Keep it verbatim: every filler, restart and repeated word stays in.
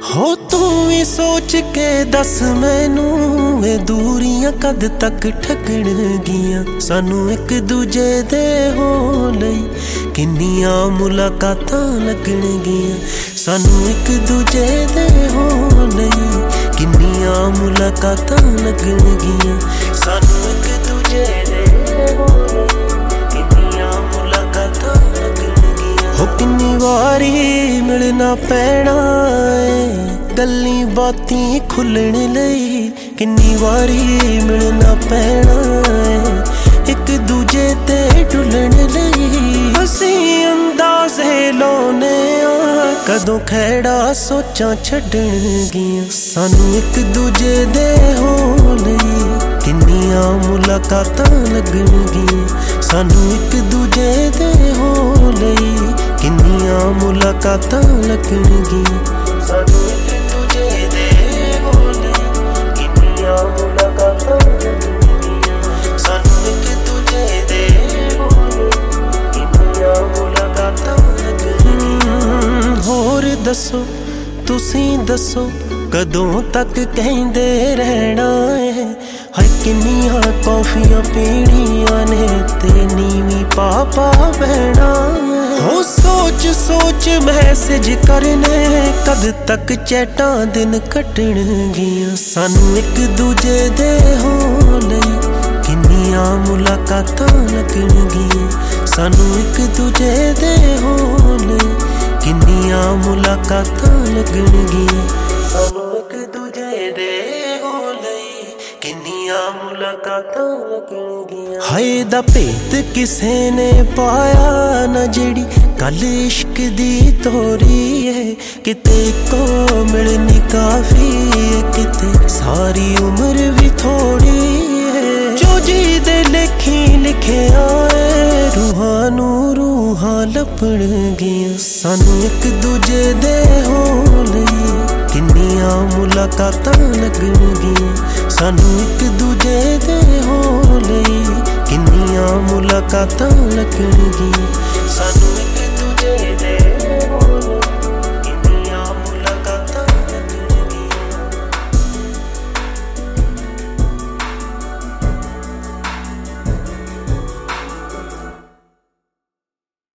हो तू भी सोच के दस मैनू ए दूरियां कद तक ठगणगियां सानू एक दूजे दे होण लई किन्नियां मुलाकातां लगणगियां सानू एक दूजे दे होण लई किन्नियां मुलाकातां लगणगियां सानू एक दूजे दे होण लई किन्नियां मुलाकातां लगणगियां हो किन्नी वारी मिलना पैना गल्ली बाती खुलण लई किन्नी वारी मिलना पैना एक दूजे ते डुलण लई असीं अंदाज़े लाउने आ कदों खैड़ा सोचां छड्डणगियां सानू एक दूजे दे होण लई किन्नियां मुलाकातां लगणगियां सानू एक दूजे दे होण लई किन्नियां मुलाकातां लगणगियां सानू दसो तुसीं दसो कदों तक कहंदे रहना है हाय किन्नियां कॉफियां पीणियां ने ते नीवी पापा बहना हो सोच सोच मैसेज करने कद तक चैटां दिन कट्टणगियां सानू एक दूजे दे होण लई किन्नियां मुलाकातां लगणगियां सानू एक दूजे दे होण लई किन्नियां मुलाकातां लगणगियां सानू एक दूजे दे होण लई किन्नियां मुलाकातां लगणगियां हाय दा भेत किसे ने पाया ना जेड़ी गल इश्क दी तोरी है किते को मिलनी काफी है किते सारी उम्र भी थोड़ी है जो जी दे लेखी लिखे आए रूहां नू रूहां लपणगियां सानू एक दूजे दे होण लई किन्नियां मुलाकातां लगणगियां सानू एक दूजे दे होण लई किन्नियां मुलाकातां लगणगियां।